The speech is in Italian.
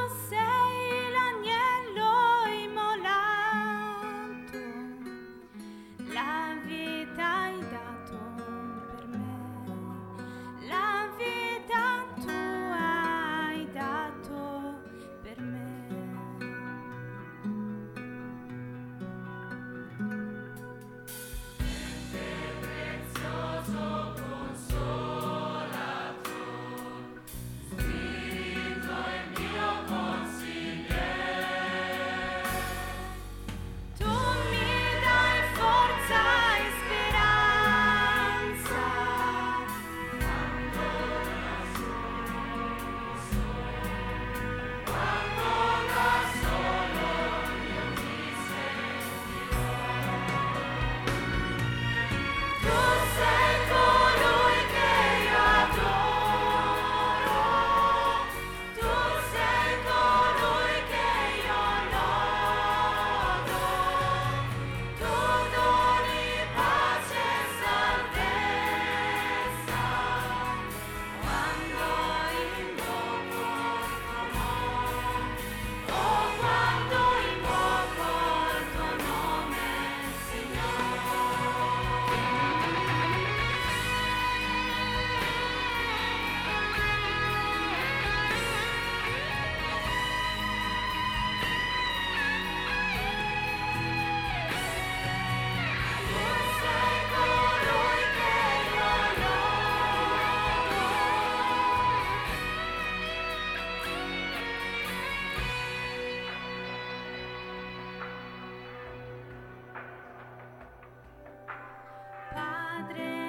sei l'agnello immolato, la vita hai dato per me, la vita tu hai dato per me. Tu mi dai forza e speranza, tu sei colui che io adoro, tu sei colui che io lodo, tu doni pace e salvezza quando invoco il tuo nome, oh quando invoco il tuo nome, Signore. Tu sei colui che io lodo. Padre